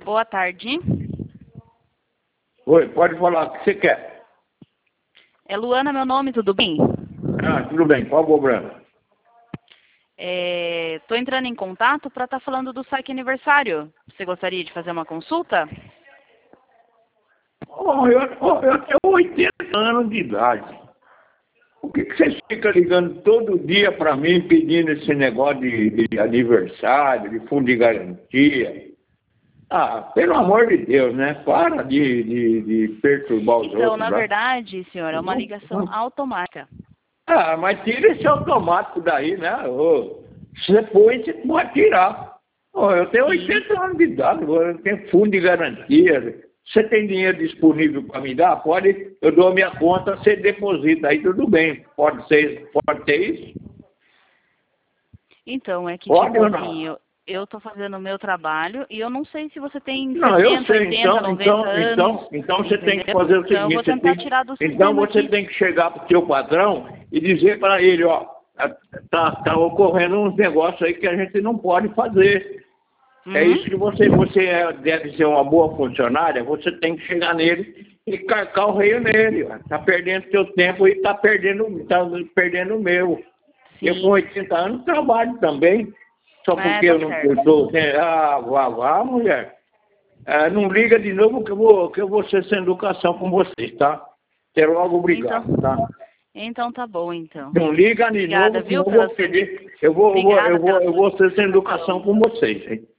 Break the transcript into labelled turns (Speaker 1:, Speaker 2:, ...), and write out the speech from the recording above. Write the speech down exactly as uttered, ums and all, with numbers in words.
Speaker 1: Boa tarde.
Speaker 2: Oi, pode falar o que você quer.
Speaker 1: É Luana meu nome, tudo bem?
Speaker 2: Ah, tudo bem, qual o problema?
Speaker 1: Estou entrando em contato para estar falando do saque aniversário. Você gostaria de fazer uma consulta?
Speaker 2: Oh, eu, oh, eu tenho oitenta anos de idade. Por que, que você fica ligando todo dia para mim pedindo esse negócio de, de aniversário, de fundo de garantia? Ah, pelo amor de Deus, né? Para de, de, de perturbar os
Speaker 1: Então,
Speaker 2: outros.
Speaker 1: na
Speaker 2: Né?
Speaker 1: verdade, senhor, é uma ligação automática.
Speaker 2: Ah, mas tira esse automático daí, né? Ô, você põe, você pode tirar. Ô, eu tenho
Speaker 1: Sim.
Speaker 2: oitenta anos de idade, eu tenho fundo de garantia. Você tem dinheiro disponível para me dar? Pode, eu dou minha conta, você deposita, aí tudo bem. Pode ser, pode ser isso?
Speaker 1: Então, é que,
Speaker 2: Pode
Speaker 1: tipo
Speaker 2: ou não?
Speaker 1: assim, eu, eu tô fazendo o meu trabalho e eu não sei se você tem
Speaker 2: Não, eu
Speaker 1: setenta,
Speaker 2: sei,
Speaker 1: oitenta,
Speaker 2: então,
Speaker 1: noventa
Speaker 2: então,
Speaker 1: anos,
Speaker 2: então, então você tem que
Speaker 1: entendeu?
Speaker 2: fazer o
Speaker 1: Então, eu vou
Speaker 2: seguinte, você
Speaker 1: tentar
Speaker 2: tem,
Speaker 1: tirar do
Speaker 2: então
Speaker 1: sistema
Speaker 2: você
Speaker 1: aqui.
Speaker 2: tem que chegar para o seu patrão e dizer para ele, ó, tá, tá ocorrendo uns negócios aí que a gente não pode fazer.
Speaker 1: Uhum.
Speaker 2: É isso que você, você é- deve ser uma boa funcionária, você tem que chegar nele e carcar o reio nele. Está perdendo seu tempo e está perdendo, tá perdendo o meu.
Speaker 1: Sim.
Speaker 2: Eu com oitenta anos trabalho também, só
Speaker 1: É,
Speaker 2: porque
Speaker 1: tá
Speaker 2: eu não
Speaker 1: certo.
Speaker 2: estou... Ah, vá, vá, mulher. Ah, não liga de novo que eu vou, que eu vou ser sem educação com vocês, tá? Até logo, obrigado,
Speaker 1: Então,
Speaker 2: tá?
Speaker 1: então tá bom, então.
Speaker 2: Não liga de
Speaker 1: Obrigada,
Speaker 2: novo que
Speaker 1: viu,
Speaker 2: eu
Speaker 1: pela
Speaker 2: vou
Speaker 1: sua,
Speaker 2: perder. Eu vou, eu vou,
Speaker 1: obrigada
Speaker 2: eu vou,
Speaker 1: pela
Speaker 2: eu
Speaker 1: sua
Speaker 2: vou ser sem
Speaker 1: indicação.
Speaker 2: educação com vocês, hein?